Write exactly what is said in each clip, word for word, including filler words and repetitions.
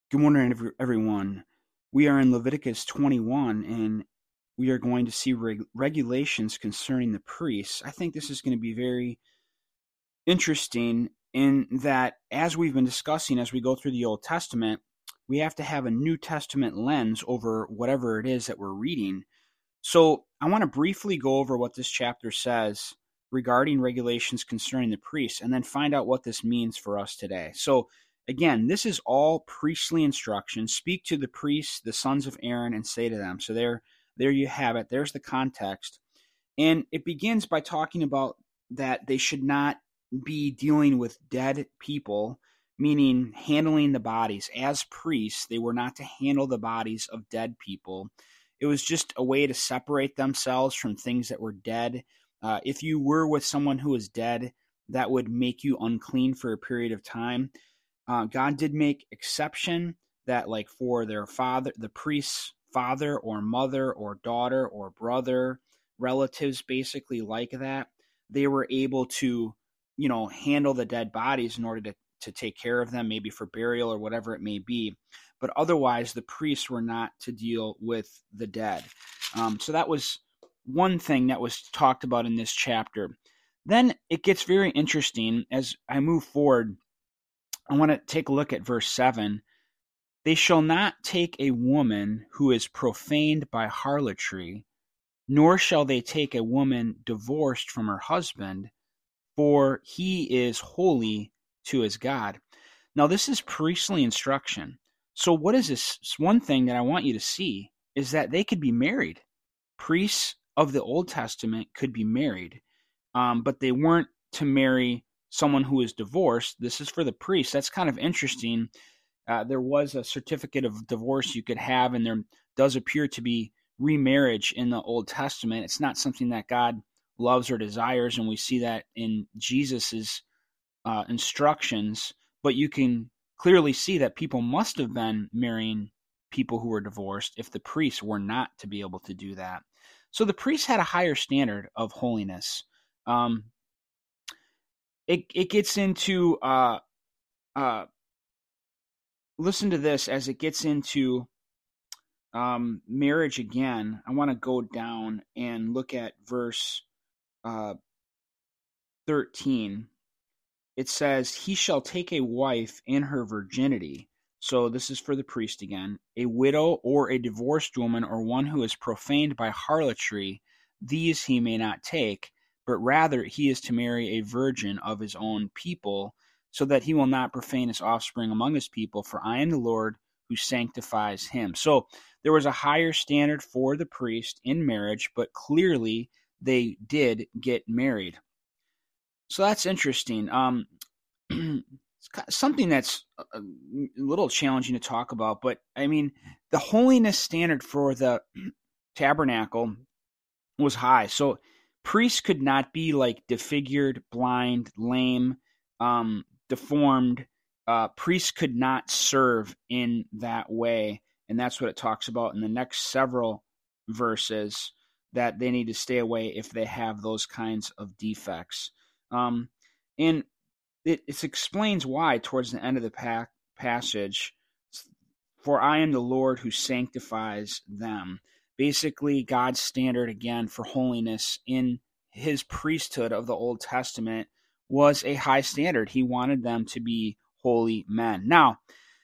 Good morning, every- everyone. We are in Leviticus twenty-one, and we are going to see reg- regulations concerning the priests. I think this is going to be very interesting in that, as we've been discussing, as we go through the Old Testament, we have to have a New Testament lens over whatever it is that we're reading. So I want to briefly go over what this chapter says regarding regulations concerning the priests, and then find out what this means for us today. So again, this is all priestly instruction. Speak to the priests, the sons of Aaron, and say to them. So there, there you have it. There's the context. And it begins by talking about that they should not be dealing with dead people, meaning handling the bodies. As priests, they were not to handle the bodies of dead people. It was just a way to separate themselves from things that were dead. Uh, if you were with someone who was dead, that would make you unclean for a period of time. Uh, God did make exception that, like, for their father, the priest's father or mother or daughter or brother, relatives basically like that, they were able to, you know, handle the dead bodies in order to, to take care of them, maybe for burial or whatever it may be. But otherwise, the priests were not to deal with the dead. Um, so that was one thing that was talked about in this chapter. Then it gets very interesting as I move forward. I want to take a look at verse seven. They shall not take a woman who is profaned by harlotry, nor shall they take a woman divorced from her husband, for he is holy to his God. Now, this is priestly instruction. So what is this? One thing that I want you to see is that they could be married. Priests of the Old Testament could be married, um, but they weren't to marry someone who is divorced. This is for the priest. That's kind of interesting. Uh, there was a certificate of divorce you could have, and there does appear to be remarriage in the Old Testament. It's not something that God loves or desires, and we see that in Jesus's uh, instructions. But you can clearly see that people must have been marrying people who were divorced if the priests were not to be able to do that. So the priests had a higher standard of holiness. Um, It it gets into uh uh listen to this as it gets into um marriage again. I want to go down and look at verse uh thirteen. It says, "He shall take a wife in her virginity." So this is for the priest again. "A widow or a divorced woman or one who is profaned by harlotry, these he may not take, but rather he is to marry a virgin of his own people, so that he will not profane his offspring among his people, for I am the Lord who sanctifies him." So there was a higher standard for the priest in marriage, but clearly they did get married. So that's interesting. Um, it's something that's a little challenging to talk about, but I mean, the holiness standard for the tabernacle was high. So priests could not be like disfigured, blind, lame, um, deformed. Uh, priests could not serve in that way. And that's what it talks about in the next several verses, that they need to stay away if they have those kinds of defects. Um, and it, it explains why towards the end of the pa- passage, "For I am the Lord who sanctifies them." Basically, God's standard again for holiness in his priesthood of the Old Testament was a high standard. He wanted them to be holy men. Now,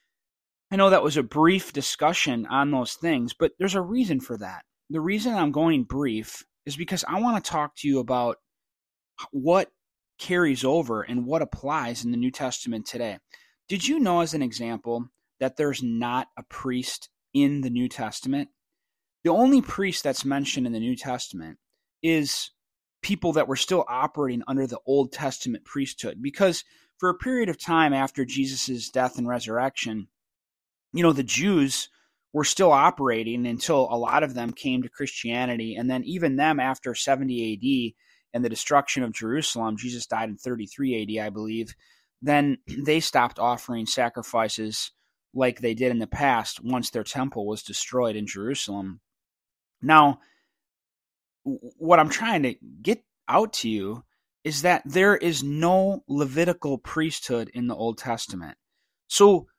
I know that was a brief discussion on those things, but there's a reason for that. The reason I'm going brief is because I want to talk to you about what carries over and what applies in the New Testament today. Did you know, as an example, that there's not a priest in the New Testament? The only priest that's mentioned in the New Testament is people that were still operating under the Old Testament priesthood, because for a period of time after Jesus' death and resurrection, you know, the Jews were still operating until a lot of them came to Christianity. And then even them after seventy A D and the destruction of Jerusalem, Jesus died in thirty-three A D, I believe, then they stopped offering sacrifices like they did in the past once their temple was destroyed in Jerusalem. Now, what I'm trying to get out to you is that there is no Levitical priesthood in the Old Testament. So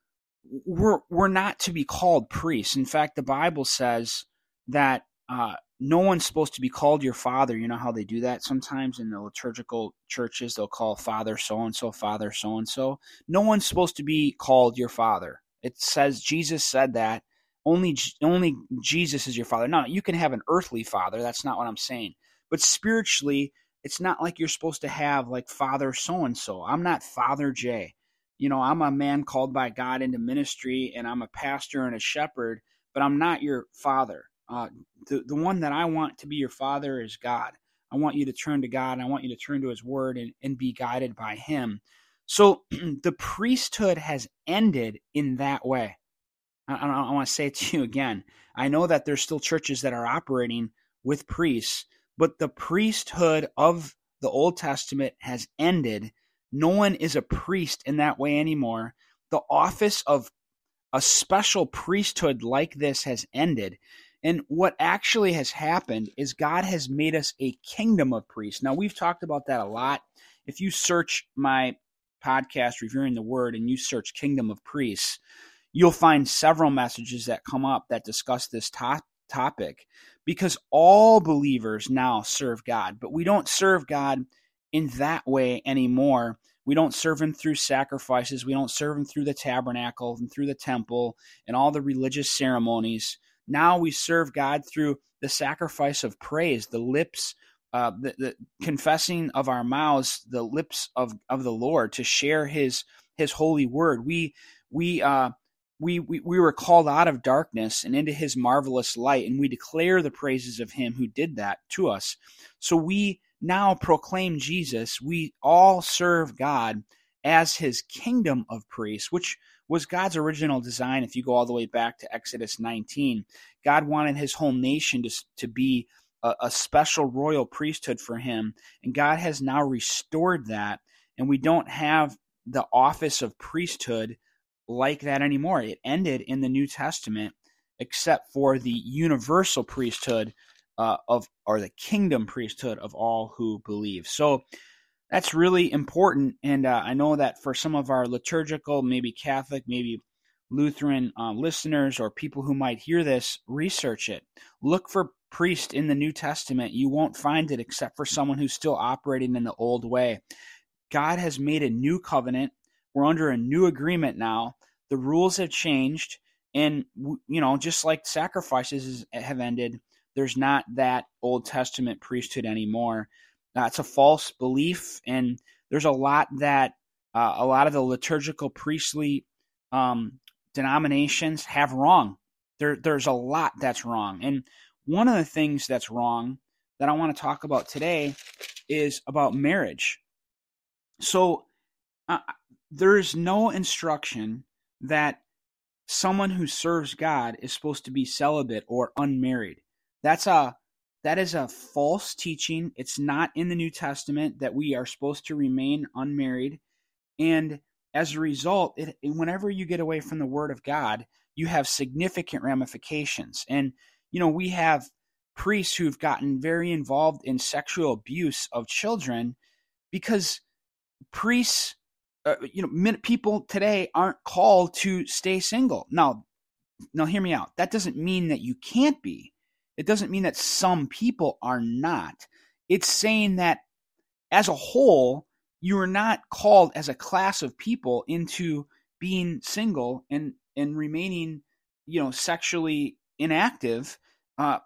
we're we're not to be called priests. In fact, the Bible says that uh, no one's supposed to be called your father. You know how they do that sometimes in the liturgical churches? They'll call father so-and-so, father so-and-so. No one's supposed to be called your father. It says, Jesus said that. Only, only Jesus is your father. Now, you can have an earthly father. That's not what I'm saying. But spiritually, it's not like you're supposed to have like father so-and-so. I'm not Father J. You know, I'm a man called by God into ministry, and I'm a pastor and a shepherd, but I'm not your father. Uh, the, the one that I want to be your father is God. I want you to turn to God, and I want you to turn to his word and, and be guided by him. So the priesthood has ended in that way. I, I, I want to say it to you again. I know that there's still churches that are operating with priests, but the priesthood of the Old Testament has ended. No one is a priest in that way anymore. The office of a special priesthood like this has ended. And what actually has happened is God has made us a kingdom of priests. Now, we've talked about that a lot. If you search my podcast, Reviewing the Word, and you search Kingdom of Priests, you'll find several messages that come up that discuss this to- topic because all believers now serve God, but we don't serve God in that way anymore. We don't serve him through sacrifices. We don't serve him through the tabernacle and through the temple and all the religious ceremonies. Now we serve God through the sacrifice of praise, the lips, uh, the, the confessing of our mouths, the lips of, of the Lord to share his his holy word. We we uh we, we we were called out of darkness and into his marvelous light, and we declare the praises of him who did that to us. So we now proclaim Jesus. We all serve God as his kingdom of priests, which was God's original design. If you go all the way back to Exodus nineteen, God wanted his whole nation to, to be a, a special royal priesthood for him, and God has now restored that, and we don't have the office of priesthood like that anymore. It ended in the New Testament, except for the universal priesthood Uh, of or the kingdom priesthood of all who believe. So that's really important, and uh, I know that for some of our liturgical, maybe Catholic, maybe Lutheran uh, listeners or people who might hear this, research it. Look for priest in the New Testament. You won't find it except for someone who's still operating in the old way. God has made a new covenant. We're under a new agreement now. The rules have changed, and you know, just like sacrifices have ended, there's not that Old Testament priesthood anymore. Uh, it's a false belief, and there's a lot that uh, a lot of the liturgical priestly um, denominations have wrong. There, there's a lot that's wrong, and one of the things that's wrong that I want to talk about today is about marriage. So uh, there's no instruction that someone who serves God is supposed to be celibate or unmarried. That's a that is a false teaching. It's not in the New Testament that we are supposed to remain unmarried. And as a result, it, whenever you get away from the Word of God, you have significant ramifications. And, you know, we have priests who've gotten very involved in sexual abuse of children because priests, uh, you know, people today aren't called to stay single. Now, now, hear me out. That doesn't mean that you can't be. It doesn't mean that some people are not. It's saying that as a whole, you are not called as a class of people into being single and, and remaining, you know, sexually inactive. Uh,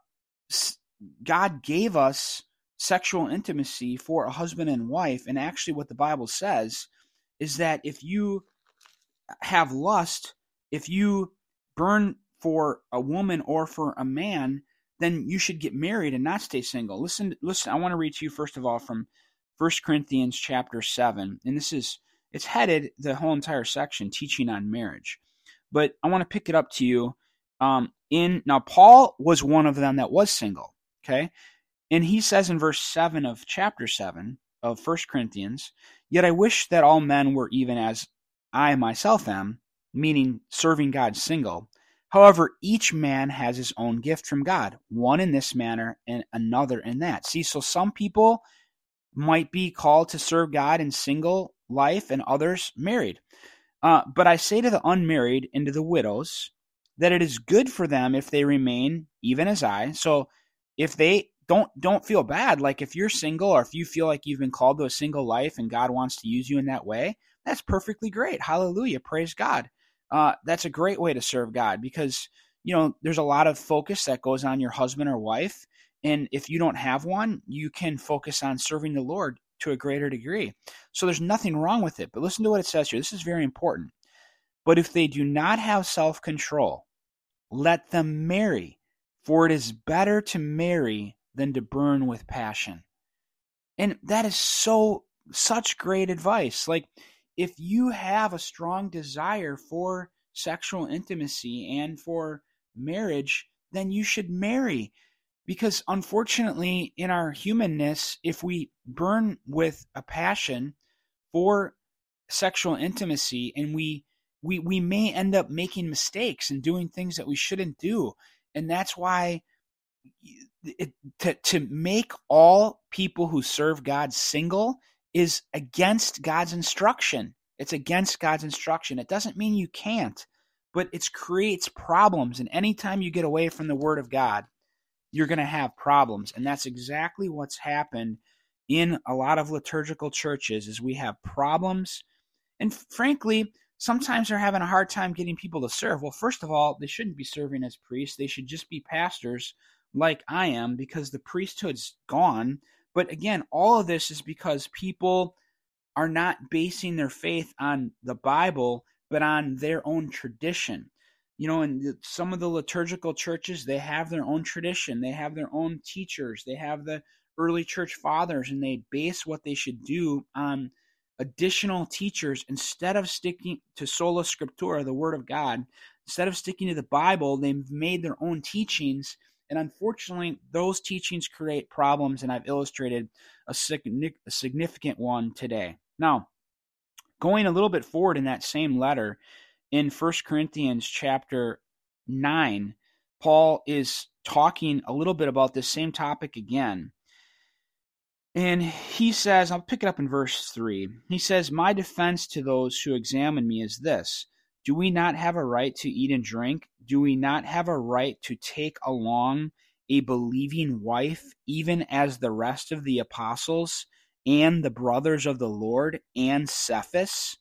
God gave us sexual intimacy for a husband and wife. And actually what the Bible says is that if you have lust, if you burn for a woman or for a man, then you should get married and not stay single. Listen, listen. I want to read to you first of all from First Corinthians chapter seven, and this is it's headed the whole entire section teaching on marriage. But I want to pick it up to you. Um, in now, Paul was one of them that was single. Okay, and he says in verse seven of chapter seven of First Corinthians, "Yet I wish that all men were even as I myself am," meaning serving God single. "However, each man has his own gift from God, one in this manner and another in that." See, so some people might be called to serve God in single life and others married. Uh, but I say to the unmarried and to the widows that it is good for them if they remain even as I. So if they don't don't feel bad, like if you're single or if you feel like you've been called to a single life and God wants to use you in that way, that's perfectly great. Hallelujah. Praise God. Uh, that's a great way to serve God because, you know, there's a lot of focus that goes on your husband or wife. And if you don't have one, you can focus on serving the Lord to a greater degree. So there's nothing wrong with it. But listen to what it says here. This is very important. But if they do not have self-control, let them marry, for it is better to marry than to burn with passion. And that is so, such great advice. Like, if you have a strong desire for sexual intimacy and for marriage, then you should marry. Because unfortunately, in our humanness, if we burn with a passion for sexual intimacy and we we we may end up making mistakes and doing things that we shouldn't do. And that's why it, to, to make all people who serve God single is against God's instruction. It's against God's instruction. It doesn't mean you can't, but it creates problems. And anytime you get away from the Word of God, you're going to have problems. And that's exactly what's happened in a lot of liturgical churches is we have problems. And frankly, sometimes they're having a hard time getting people to serve. Well, first of all, they shouldn't be serving as priests. They should just be pastors like I am because the priesthood's gone. But again, all of this is because people are not basing their faith on the Bible, but on their own tradition. You know, in some of the liturgical churches, they have their own tradition. They have their own teachers. They have the early church fathers, and they base what they should do on additional teachers instead of sticking to sola scriptura, the Word of God. Instead of sticking to the Bible, they've made their own teachings, and unfortunately, those teachings create problems, and I've illustrated a significant one today. Now, going a little bit forward in that same letter, in First Corinthians chapter nine, Paul is talking a little bit about this same topic again. And he says, I'll pick it up in verse three. He says, my defense to those who examine me is this. Do we not have a right to eat and drink? Do we not have a right to take along a believing wife, even as the rest of the apostles and the brothers of the Lord and Cephas?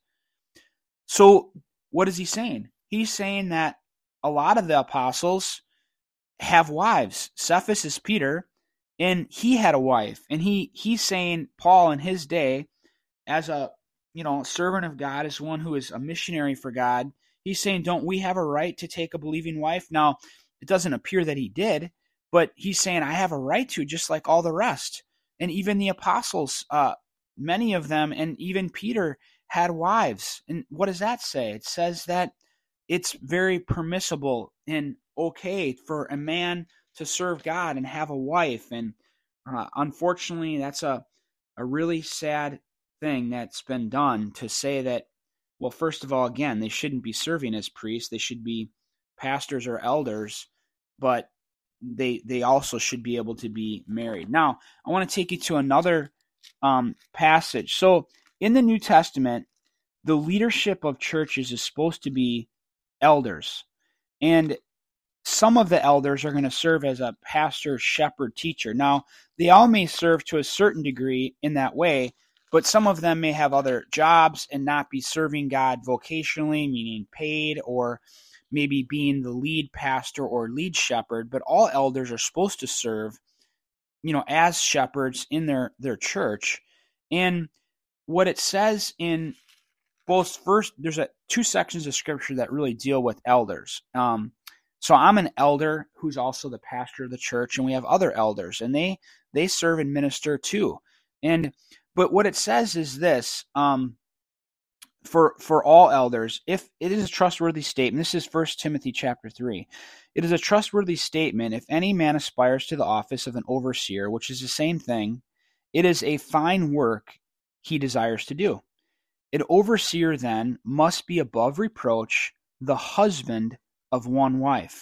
So, what is he saying? He's saying that a lot of the apostles have wives. Cephas is Peter, and he had a wife. And he he's saying, Paul in his day, as a you know servant of God, as one who is a missionary for God, he's saying, don't we have a right to take a believing wife? Now, it doesn't appear that he did, but he's saying, I have a right to, just like all the rest. And even the apostles, uh, many of them, and even Peter, had wives. And what does that say? It says that it's very permissible and okay for a man to serve God and have a wife. And uh, unfortunately, that's a, a really sad thing that's been done to say that, well, first of all, again, they shouldn't be serving as priests. They should be pastors or elders, but they they also should be able to be married. Now, I want to take you to another um, passage. So, in the New Testament, the leadership of churches is supposed to be elders. And some of the elders are going to serve as a pastor, shepherd, teacher. Now, they all may serve to a certain degree in that way, but some of them may have other jobs and not be serving God vocationally, meaning paid, or maybe being the lead pastor or lead shepherd. But all elders are supposed to serve, you know, as shepherds in their, their church. And what it says in both first, there's a, two sections of scripture that really deal with elders. Um, so I'm an elder who's also the pastor of the church, and we have other elders, and they they serve and minister too. And but what it says is this: um, for for all elders, if it is a trustworthy statement. This is First Timothy chapter three. It is a trustworthy statement if any man aspires to the office of an overseer, which is the same thing. It is a fine work he desires to do. An overseer, then, must be above reproach, the husband of one wife.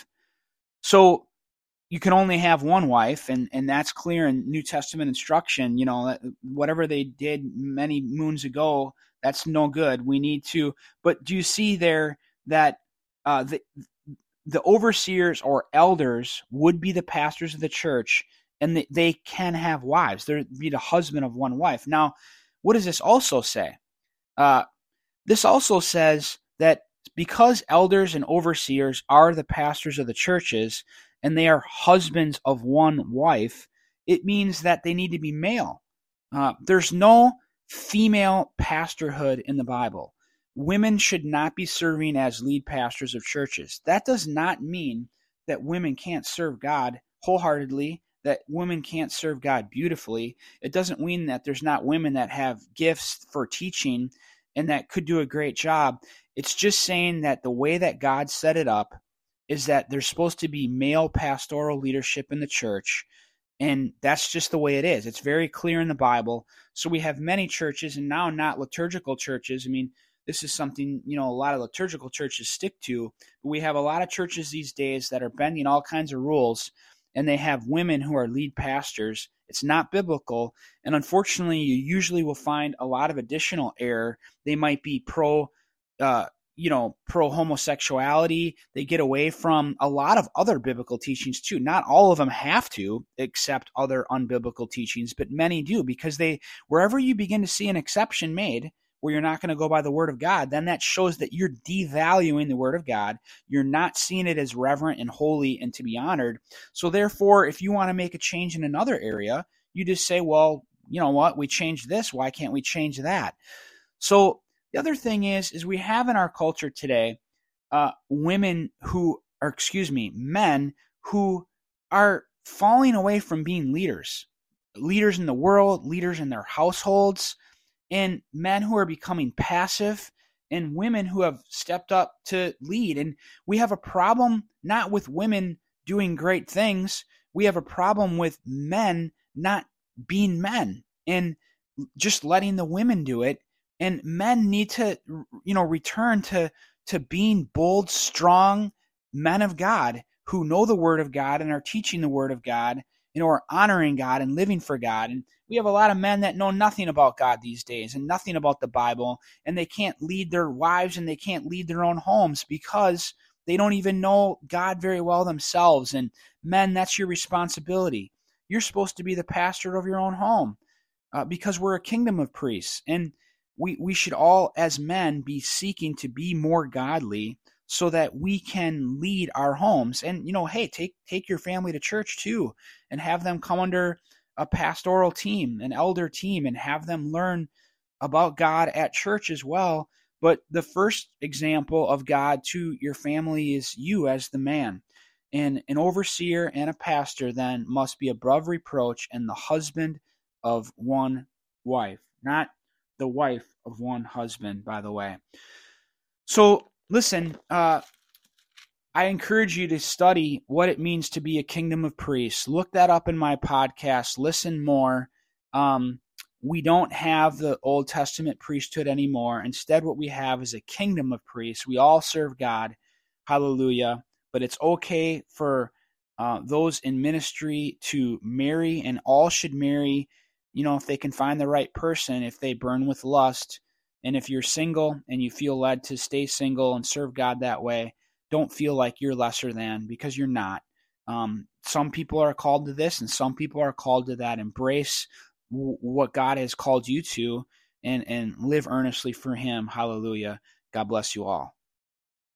So you can only have one wife, and, and that's clear in New Testament instruction. You know, whatever they did many moons ago, That's no good. We need to, but do you see there that uh, the, the overseers or elders would be the pastors of the church, and they, they can have wives. They'd be the husband of one wife. Now, what does this also say? Uh, this also says that because elders and overseers are the pastors of the churches, and they are husbands of one wife, it means that they need to be male. Uh, there's no female pastorhood in the Bible. Women should not be serving as lead pastors of churches. That does not mean that women can't serve God wholeheartedly, that women can't serve God beautifully. It doesn't mean that there's not women that have gifts for teaching and that could do a great job. It's just saying that the way that God set it up is that there's supposed to be male pastoral leadership in the church, and that's just the way it is. It's very clear in the Bible. So we have many churches, and now not liturgical churches. I mean, this is something, you know, a lot of liturgical churches stick to. But we have a lot of churches these days that are bending all kinds of rules, and they have women who are lead pastors. It's not biblical, and unfortunately, you usually will find a lot of additional error. They might be pro, uh, you know, pro-homosexuality. They get away from a lot of other biblical teachings too. Not all of them have to accept other unbiblical teachings, but many do, because they, wherever you begin to see an exception made, where you're not going to go by the word of God, then that shows that you're devaluing the word of God. You're not seeing it as reverent and holy and to be honored. So therefore, if you want to make a change in another area, you just say, well, you know what, we changed this. Why can't we change that? So the other thing is, is we have in our culture today, uh, women who are, excuse me, men who are falling away from being leaders, leaders in the world, leaders in their households, and men who are becoming passive, and women who have stepped up to lead. And we have a problem not with women doing great things. We have a problem with men not being men and just letting the women do it. And men need to, you know, return to, to being bold, strong men of God who know the word of God and are teaching the word of God, you know, are honoring God and living for God. And we have a lot of men that know nothing about God these days and nothing about the Bible, and they can't lead their wives and they can't lead their own homes because they don't even know God very well themselves. And men, that's your responsibility. You're supposed to be the pastor of your own home uh, because we're a kingdom of priests. And we, we should all, as men, be seeking to be more godly so that we can lead our homes. And, you know, hey, take take your family to church too and have them come under a pastoral team, an elder team, and have them learn about God at church as well. But the first example of God to your family is you as the man. And an overseer and a pastor then must be above reproach and the husband of one wife, not the wife of one husband, by the way. So listen, uh, I encourage you to study what it means to be a kingdom of priests. Look that up in my podcast. Listen more. Um, we don't have the Old Testament priesthood anymore. Instead, what we have is a kingdom of priests. We all serve God. Hallelujah. But it's okay for uh, those in ministry to marry, and all should marry, you know, if they can find the right person, if they burn with lust. And if you're single and you feel led to stay single and serve God that way, don't feel like you're lesser than, because you're not. Um, some people are called to this and some people are called to that. Embrace w- what God has called you to, and, and live earnestly for him. Hallelujah. God bless you all.